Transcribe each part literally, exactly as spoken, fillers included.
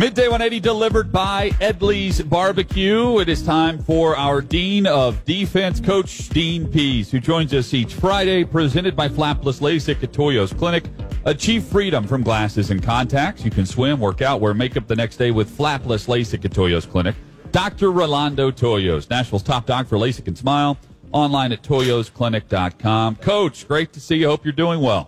Midday one eighty delivered by Edley's Barbecue. It is time for our Dean of Defense, Coach Dean Pease, who joins us each Friday, presented by Flapless LASIK at Toyo's Clinic. Achieve freedom from glasses and contacts. You can swim, work out, wear makeup the next day with Flapless LASIK at Toyo's Clinic. Doctor Rolando Toyos, Nashville's top doc for LASIK and Smile. Online at toyos clinic dot com. Coach, great to see you. Hope you're doing well.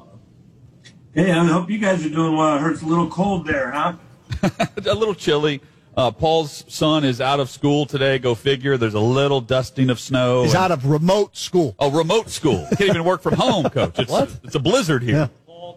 Hey, I hope you guys are doing well. I heard it's a little cold there, huh? A little chilly. Uh, Paul's son is out of school today. Go figure. There's a little dusting of snow. He's out of remote school. Oh, remote school. Can't even work from home, Coach. It's, what? It's a blizzard here.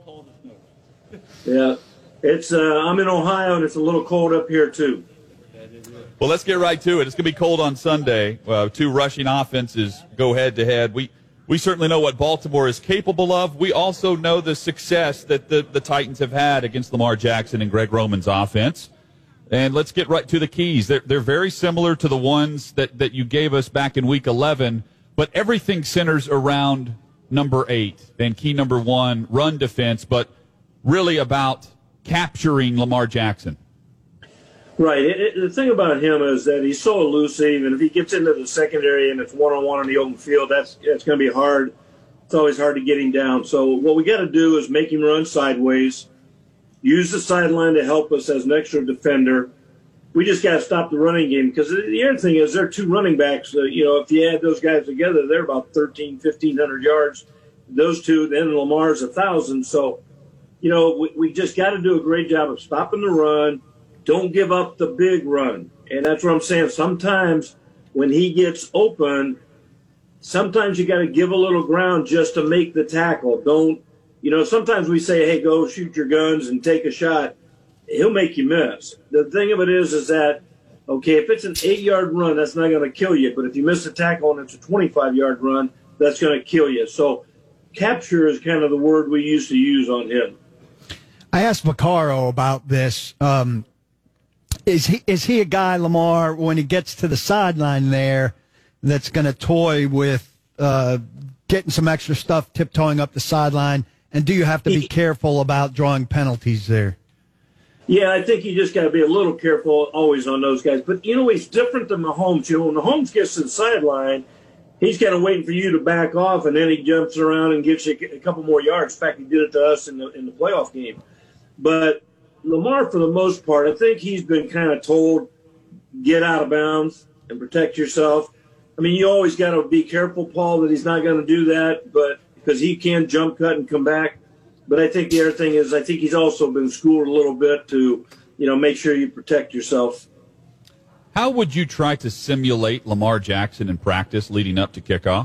Yeah. Yeah, it's. Uh, I'm in Ohio, and it's a little cold up here, too. Well, let's get right to it. It's going to be cold on Sunday. Uh, two rushing offenses go head-to-head. We we certainly know what Baltimore is capable of. We also know the success that the, the Titans have had against Lamar Jackson and Greg Roman's offense. And let's get right to the keys. They're, they're very similar to the ones that, that you gave us back in Week eleven, but everything centers around number eight and key number one, run defense, but really about capturing Lamar Jackson. Right. It, it, the thing about him is that he's so elusive, and if he gets into the secondary and it's one-on-one on the open field, that's it's going to be hard. It's always hard to get him down. So what we got to do is make him run sideways, use the sideline to help us as an extra defender. We just got to stop the running game because the other thing is there are two running backs. Uh, you know, if you add those guys together, they're about thirteen, fifteen hundred yards. Those two, then Lamar's one thousand. So, you know, we, we just got to do a great job of stopping the run. Don't give up the big run. And that's what I'm saying. Sometimes when he gets open, sometimes you got to give a little ground just to make the tackle. Don't, you know, sometimes we say, hey, go shoot your guns and take a shot. He'll make you miss. The thing of it is, is that, okay, if it's an eight-yard run, that's not going to kill you. But if you miss a tackle and it's a twenty-five-yard run, that's going to kill you. So capture is kind of the word we used to use on him. I asked Vaccaro about this. Um, Is he is he a guy, Lamar, when he gets to the sideline there, that's going to toy with uh, getting some extra stuff, tiptoeing up the sideline? And do you have to be careful about drawing penalties there? Yeah, I think you just got to be a little careful always on those guys. But, you know, he's different than Mahomes. You know, when Mahomes gets to the sideline, he's kind of waiting for you to back off, and then he jumps around and gets you a couple more yards. In fact, he did it to us in the in the playoff game. But Lamar, for the most part, I think he's been kind of told, get out of bounds and protect yourself. I mean, you always got to be careful, Paul, that he's not going to do that, but because he can jump cut and come back. But I think the other thing is I think he's also been schooled a little bit to, you know, make sure you protect yourself. How would you try to simulate Lamar Jackson in practice leading up to kickoff?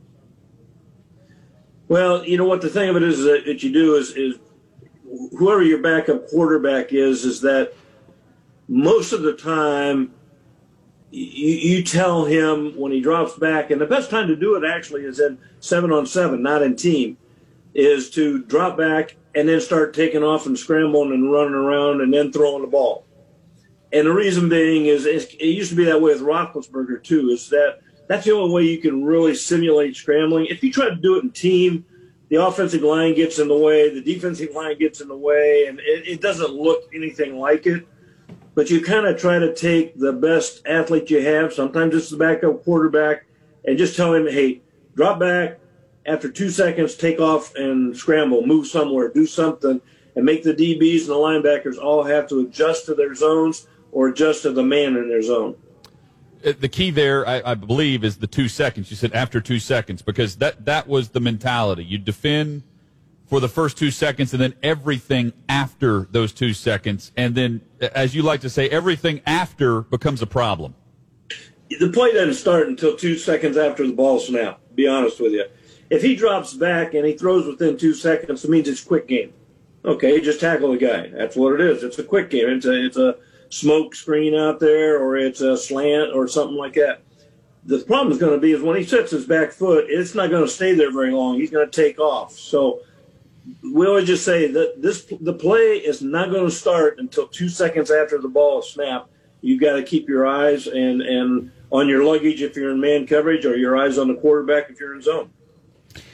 Well, you know what the thing of it is that, that you do is, is whoever your backup quarterback is, is that most of the time you, you tell him when he drops back, and the best time to do it actually is in seven on seven, not in team, is to drop back and then start taking off and scrambling and running around and then throwing the ball. And the reason being is it used to be that way with Roethlisberger too, is that that's the only way you can really simulate scrambling. If you try to do it in team, the offensive line gets in the way, the defensive line gets in the way, and it, it doesn't look anything like it. But you kind of try to take the best athlete you have, sometimes it's the backup quarterback, and just tell him, hey, drop back, after two seconds, take off and scramble, move somewhere, do something, and make the D Bs and the linebackers all have to adjust to their zones or adjust to the man in their zone. The key there, I, I believe, is the two seconds. You said after two seconds because that, that was the mentality. You defend for the first two seconds and then everything after those two seconds. And then, as you like to say, everything after becomes a problem. The play doesn't start until two seconds after the ball snap, to be honest with you. If he drops back and he throws within two seconds, it means it's a quick game. Okay, just tackle the guy. That's what it is. It's a quick game. It's a, it's a smoke screen out there, or it's a slant or something like that. The problem is going to be is when he sets his back foot, it's not going to stay there very long. He's going to take off. So we always just say that this the play is not going to start until two seconds after the ball is snapped. You've got to keep your eyes and, and on your luggage if you're in man coverage, or your eyes on the quarterback if you're in zone.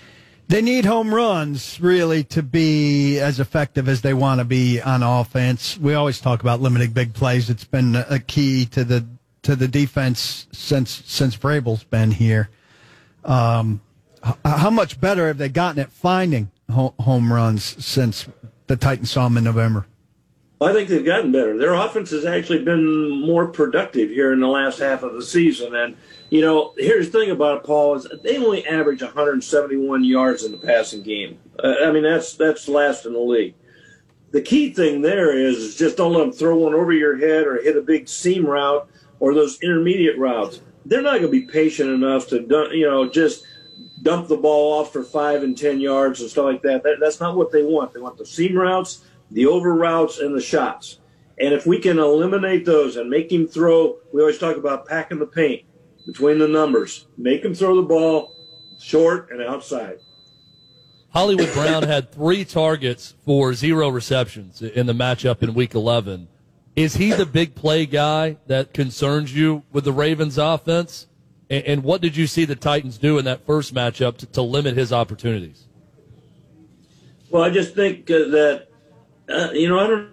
They need home runs, really, to be as effective as they want to be on offense. We always talk about limiting big plays. It's been a key to the to the defense since since Vrabel's been here. Um, how much better have they gotten at finding ho- home runs since the Titans saw them in November? I think they've gotten better. Their offense has actually been more productive here in the last half of the season. And, you know, here's the thing about it, Paul, is they only average one hundred seventy-one yards in the passing game. Uh, I mean, that's that's last in the league. The key thing there is, is just don't let them throw one over your head or hit a big seam route or those intermediate routes. They're not going to be patient enough to, you know, just dump the ball off for five and ten yards and stuff like that. that that's not what they want. They want the seam routes, the over routes, and the shots. And if we can eliminate those and make him throw, we always talk about packing the paint between the numbers. Make him throw the ball short and outside. Hollywood Brown had three targets for zero receptions in the matchup in Week eleven. Is he the big play guy that concerns you with the Ravens offense? And, and what did you see the Titans do in that first matchup to, to limit his opportunities? Well, I just think uh, that, uh, you know, I don't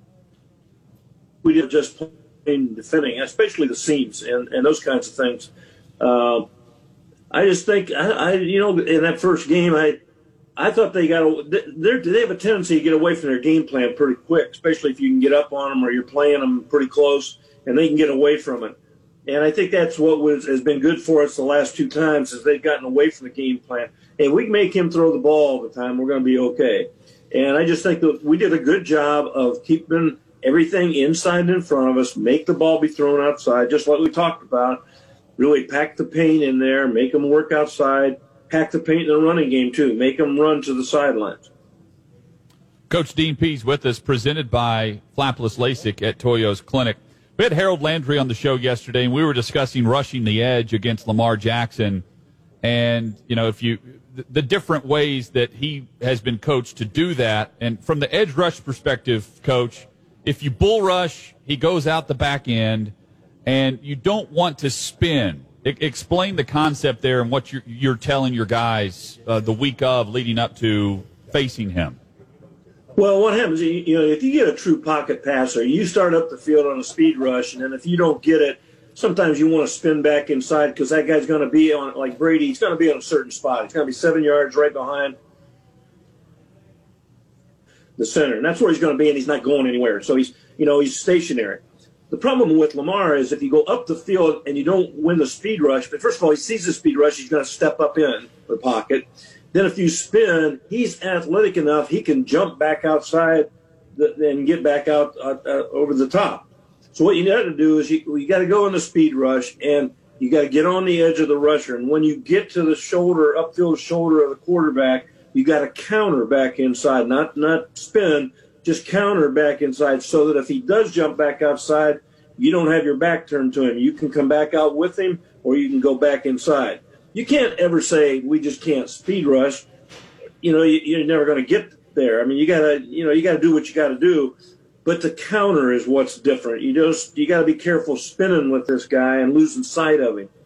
we did just playing defending, especially the seams and, and those kinds of things. Uh, I just think, I, I you know, in that first game, I I thought they got they they have a tendency to get away from their game plan pretty quick, especially if you can get up on them or you're playing them pretty close and they can get away from it. And I think that's what was has been good for us the last two times is they've gotten away from the game plan. And we can make him throw the ball all the time, we're going to be okay. And I just think that we did a good job of keeping everything inside and in front of us, make the ball be thrown outside, just like we talked about. Really pack the paint in there, make them work outside. Pack the paint in the running game, too. Make them run to the sidelines. Coach Dean Pease with us, presented by Flapless LASIK at Toyo's Clinic. We had Harold Landry on the show yesterday, and we were discussing rushing the edge against Lamar Jackson. And, you know, if you the, the different ways that he has been coached to do that. And from the edge rush perspective, Coach, if you bull rush, he goes out the back end, and you don't want to spin. Explain the concept there and what you're, you're telling your guys uh, the week of leading up to facing him. Well, what happens, you know, if you get a true pocket passer, you start up the field on a speed rush, and then if you don't get it, sometimes you want to spin back inside because that guy's going to be on, like Brady, he's going to be on a certain spot. He's going to be seven yards right behind the center, and that's where he's going to be, and he's not going anywhere. So he's, you know, he's stationary. The problem with Lamar is if you go up the field and you don't win the speed rush, but first of all, he sees the speed rush, he's going to step up in the pocket. Then if you spin, he's athletic enough, he can jump back outside and get back out uh, uh, over the top. So what you got to do is you, you got to go in the speed rush, and you got to get on the edge of the rusher. And when you get to the shoulder, upfield shoulder of the quarterback, you got to counter back inside, not not spin, just counter back inside so that if he does jump back outside, you don't have your back turned to him. You can come back out with him or you can go back inside. You can't ever say we just can't speed rush. You know, you, you're never going to get there. I mean, you got to, you know, you got to do what you got to do. But the counter is what's different. You just you got to be careful spinning with this guy and losing sight of him.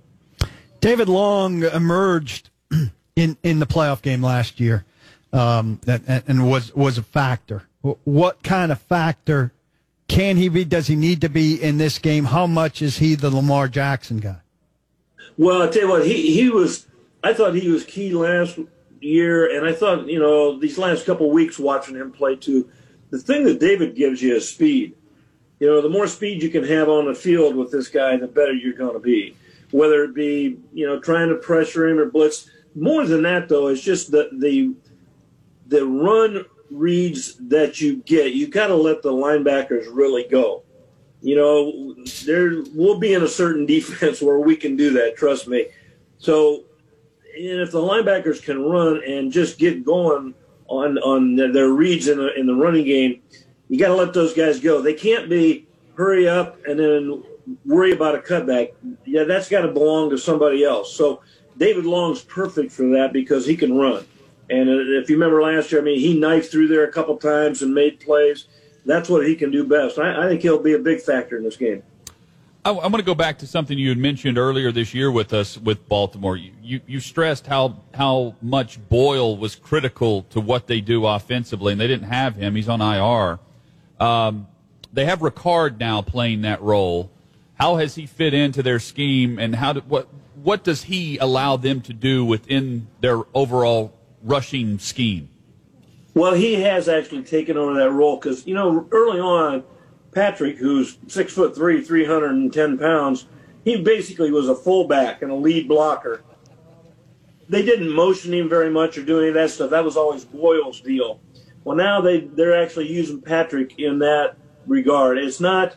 David Long emerged in, in the playoff game last year um, and, and was was a factor. What kind of factor can he be? Does he need to be in this game? How much is he the Lamar Jackson guy? Well, I tell you what, he he was. I thought he was key last year, and I thought you know these last couple of weeks watching him play too. The thing that David gives you is speed. You know, the more speed you can have on the field with this guy, the better you're going to be. Whether it be you know trying to pressure him or blitz. More than that, though, it's just the the the run reads that you get. You got to let the linebackers really go. You know, there we'll be in a certain defense where we can do that. Trust me. So, and if the linebackers can run and just get going on on their reads in the in the running game, you got to let those guys go. They can't be hurry up and then worry about a cutback. Yeah, that's got to belong to somebody else. So David Long's perfect for that because he can run. And if you remember last year, I mean, he knifed through there a couple times and made plays. That's what he can do best. I, I think he'll be a big factor in this game. I, I want to go back to something you had mentioned earlier this year with us with Baltimore. You, you, you stressed how how much Boyle was critical to what they do offensively, and they didn't have him. He's on I R. Um, they have Ricard now playing that role. How has he fit into their scheme, and how do, what what does he allow them to do within their overall rushing scheme? Well, he has actually taken over that role because, you know, early on, Patrick, who's six foot three, three hundred ten pounds, he basically was a fullback and a lead blocker. They didn't motion him very much or do any of that stuff. That was always Boyle's deal. Well, now they, they're actually using Patrick in that regard. It's not,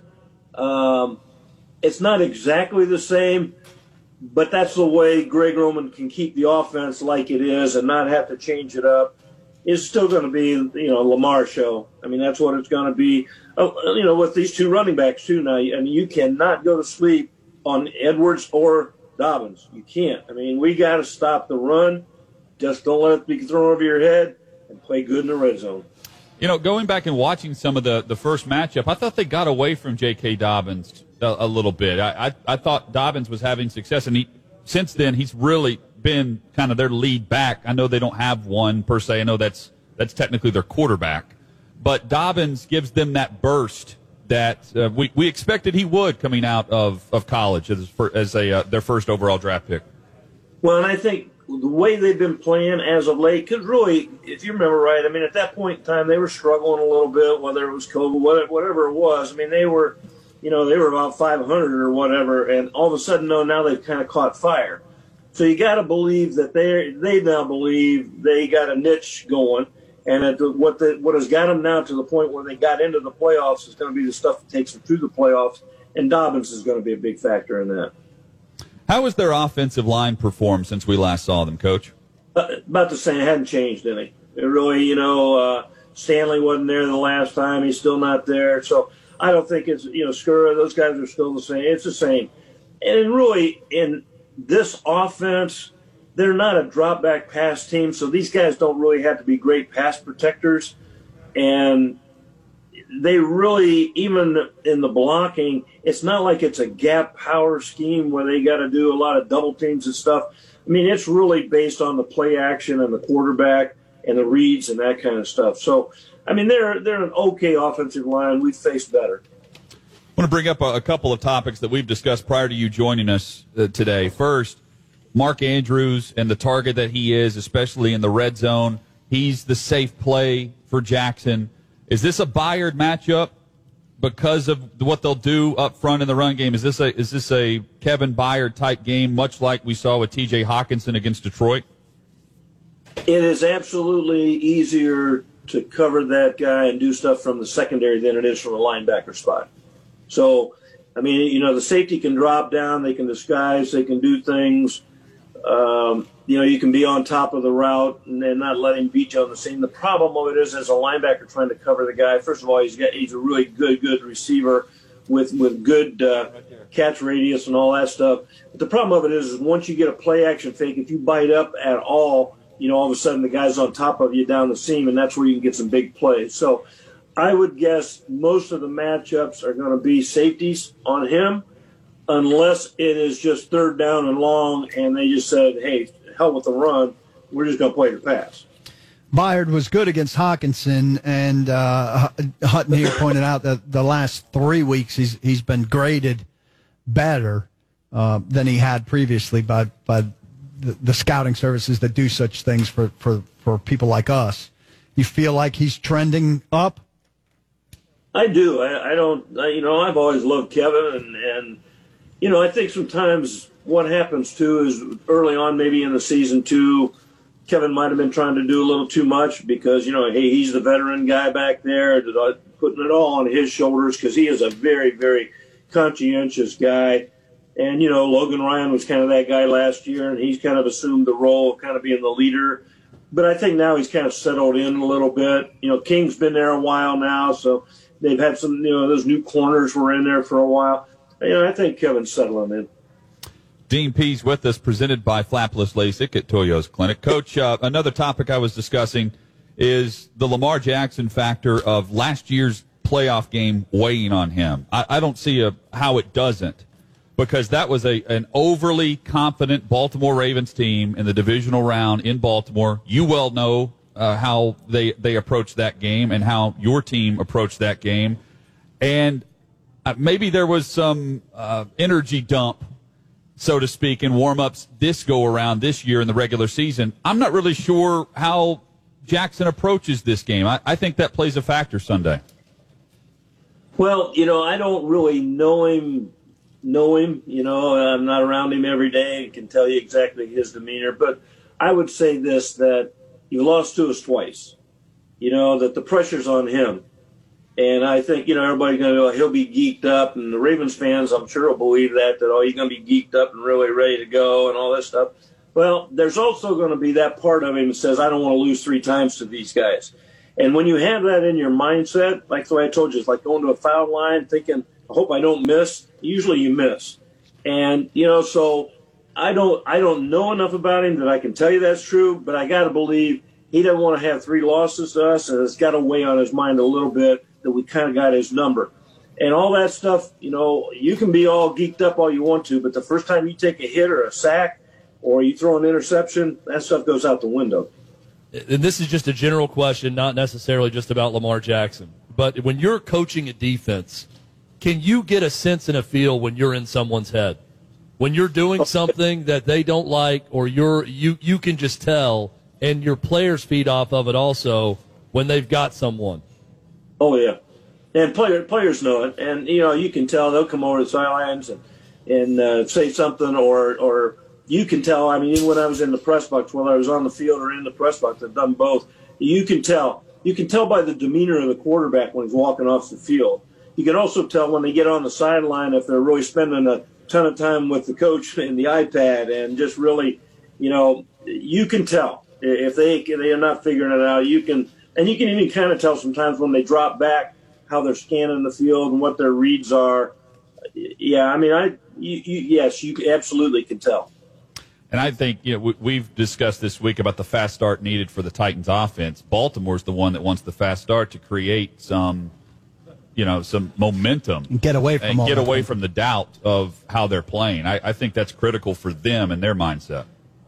um, it's not exactly the same, but that's the way Greg Roman can keep the offense like it is and not have to change it up. It's still going to be, you know, Lamar show. I mean, that's what it's going to be. Oh, you know, with these two running backs too now, I mean, you cannot go to sleep on Edwards or Dobbins. You can't. I mean, we got to stop the run. Just don't let it be thrown over your head and play good in the red zone. You know, going back and watching some of the, the first matchup, I thought they got away from J K. Dobbins a, a little bit. I, I I thought Dobbins was having success, and he since then he's really been kind of their lead back. I know they don't have one per se. I know that's that's technically their quarterback. But Dobbins gives them that burst that uh, we, we expected he would coming out of, of college as, as a uh, their first overall draft pick. Well, and I think the way they've been playing as of late, because really, if you remember right, I mean, at that point in time, they were struggling a little bit, whether it was COVID, whatever, whatever it was. I mean, they were, you know, they were about five hundred or whatever, and all of a sudden, no, now they've kind of caught fire. So you got to believe that they they now believe they got a niche going. And at the, what the, what has got them now to the point where they got into the playoffs is going to be the stuff that takes them through the playoffs, and Dobbins is going to be a big factor in that. How has their offensive line performed since we last saw them, Coach? Uh, about the same. It hadn't changed any. It really, you know, uh, Stanley wasn't there the last time. He's still not there. So I don't think it's, you know, Skura, those guys are still the same. It's the same. And really, in this offense, they're not a drop-back pass team, so these guys don't really have to be great pass protectors. And they really, even in the blocking, it's not like it's a gap power scheme where they got to do a lot of double teams and stuff. I mean, it's really based on the play action and the quarterback and the reads and that kind of stuff. So, I mean, they're they're an okay offensive line. We've faced better. I want to bring up a, a couple of topics that we've discussed prior to you joining us uh, today. First, Mark Andrews and the target that he is, especially in the red zone. He's the safe play for Jackson. Is this a Byard matchup because of what they'll do up front in the run game? Is this a is this a Kevin Byard type game, much like we saw with T J Hawkinson against Detroit? It is absolutely easier to cover that guy and do stuff from the secondary than it is from a linebacker spot. So, I mean, you know, the safety can drop down, they can disguise, they can do things. Um, you know, you can be on top of the route and then not let him beat you on the seam. The problem of it is, as a linebacker trying to cover the guy, first of all, he's got he's a really good, good receiver with with good uh, catch radius and all that stuff. But the problem of it is, is once you get a play action fake, if you bite up at all, you know, all of a sudden the guy's on top of you down the seam, and that's where you can get some big plays. So I would guess most of the matchups are going to be safeties on him, unless it is just third down and long and they just said, hey, hell with the run, we're just going to play the pass. Byard was good against Hawkinson, and uh, Hutton here pointed out that the last three weeks he's he's been graded better uh, than he had previously by by the, the scouting services that do such things for, for, for people like us. You feel like he's trending up? I do. I, I don't, I, you know, I've always loved Kevin, and, and, you know, I think sometimes what happens, too, is early on, maybe in the season, too, Kevin might have been trying to do a little too much because, you know, hey, he's the veteran guy back there, putting it all on his shoulders because he is a very, very conscientious guy. And, you know, Logan Ryan was kind of that guy last year, and he's kind of assumed the role of kind of being the leader. But I think now he's kind of settled in a little bit. You know, King's been there a while now, so they've had some, you know, those new corners were in there for a while. You know, I think Kevin's settling in. Dean Pease with us, presented by Flapless LASIK at Toyo's Clinic. Coach, uh, another topic I was discussing is the Lamar Jackson factor of last year's playoff game weighing on him. I, I don't see a, how it doesn't. because that was a an overly confident Baltimore Ravens team in the divisional round in Baltimore. You well know uh, how they, they approached that game and how your team approached that game. And uh, maybe there was some uh, energy dump, so to speak, in warm-ups this go-around this year in the regular season. I'm not really sure how Jackson approaches this game. I, I think that plays a factor Sunday. Well, you know, I don't really know him, know him. You know, I'm not around him every day and can tell you exactly his demeanor. But I would say this, that he lost to us twice. You know, that the pressure's on him. And I think, you know, everybody's going to go, he'll be geeked up. And the Ravens fans, I'm sure, will believe that, that, oh, he's going to be geeked up and really ready to go and all this stuff. Well, there's also going to be that part of him that says, I don't want to lose three times to these guys. And when you have that in your mindset, like the way I told you, it's like going to a foul line thinking, I hope I don't miss. Usually you miss. And, you know, so I don't I don't know enough about him that I can tell you that's true, but I got to believe he doesn't want to have three losses to us, and it's got to weigh on his mind a little bit that we kind of got his number. And all that stuff, you know, you can be all geeked up all you want to, but the first time you take a hit or a sack or you throw an interception, that stuff goes out the window. And this is just a general question, not necessarily just about Lamar Jackson. But when you're coaching a defense, can you get a sense and a feel when you're in someone's head? When you're doing something that they don't like, or you're you you can just tell, and your players feed off of it also when they've got someone. Oh yeah, and player, players know it, and you know you can tell they'll come over to the sidelines and and uh, say something, or or. You can tell, I mean, even when I was in the press box, whether I was on the field or in the press box, I've done both. You can tell. You can tell by the demeanor of the quarterback when he's walking off the field. You can also tell when they get on the sideline if they're really spending a ton of time with the coach and the iPad and just really, you know, you can tell. If they, they are not figuring it out, you can, and you can even kind of tell sometimes when they drop back how they're scanning the field and what their reads are. Yeah, I mean, I, you, you, yes, you absolutely can tell. And I think, you know, we, we've discussed this week about the fast start needed for the Titans offense. Baltimore's the one that wants the fast start to create some, you know, some momentum. Get away from and get away from the doubt of how they're playing. I, I think that's critical for them and their mindset.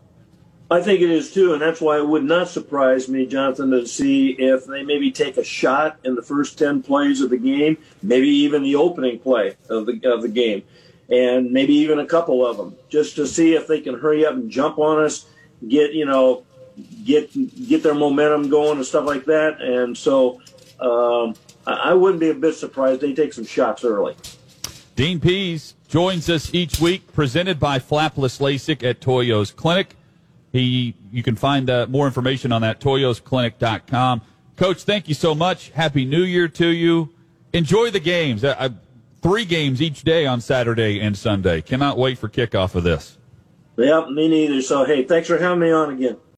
I think it is too, and that's why it would not surprise me, Jonathan, to see if they maybe take a shot in the first ten plays of the game, maybe even the opening play of the of the game. And maybe even a couple of them, just to see if they can hurry up and jump on us, get, you know, get get their momentum going and stuff like that. And so um, I wouldn't be a bit surprised they take some shots early. Dean Pease joins us each week, presented by Flapless LASIK at Toyo's Clinic. He, you can find uh, more information on that, toyos clinic dot com. Coach, thank you so much. Happy New Year to you. Enjoy the games. I, I, Three games each day on Saturday and Sunday. Cannot wait for kickoff of this. Yeah, me neither. So, hey, thanks for having me on again.